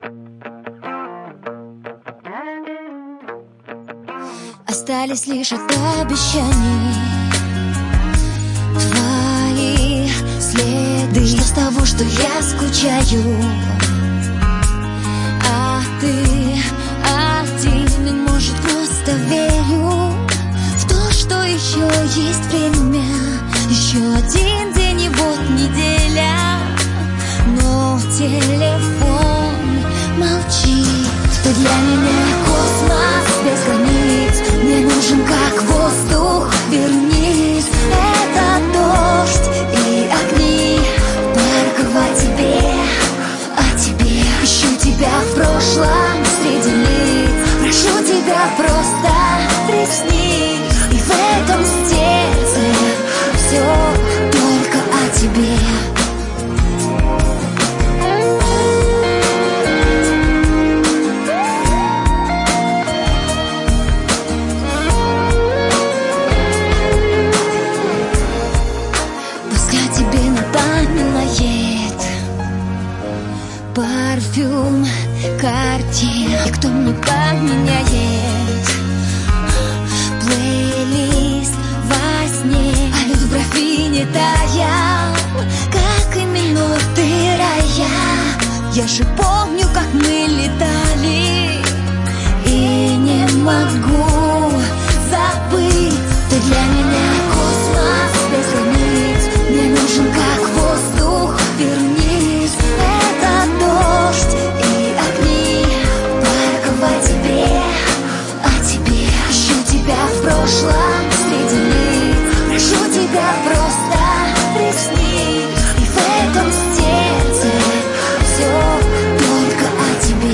Остались лишь от обещаний твои следы. Что с того, что я скучаю, а ты один. И может просто верю в то, что еще есть время. Еще один день и вот неделя, но телефон молчит. Ты для меня космос без границ, мне нужен как воздух, вернись. Это дождь и огни, только о тебе, о тебе. Ищу тебя в прошлом среди лиц, прошу тебя просто приснись. И в этом сердце все только о тебе. Парфюм, картин, и кто мне поменяет плейлист во сне. А лед в графине таял, как и минуты рая. Я же помню, как мы летали, и не могу забыть. Ты для меня космос без границ, мне нужен как воздух, вернись. Это дождь и огни, только о тебе, о тебе. Ищу тебя в прошлом среди лиц, прошу тебя просто приснись. И в этом сердце все только о тебе.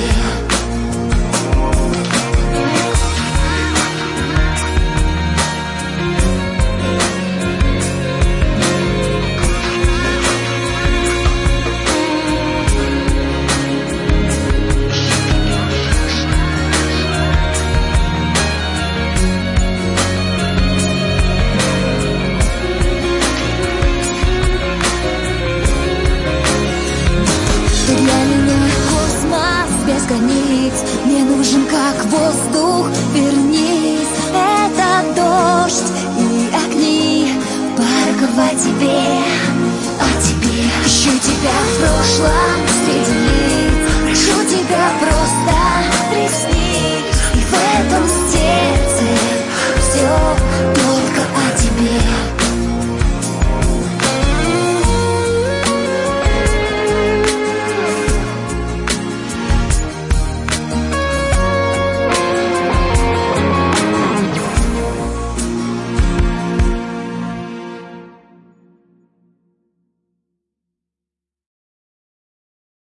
Мне нужен как воздух, вернись. Это дождь и огни, только о тебе, о тебе. Ищу тебя в прошлом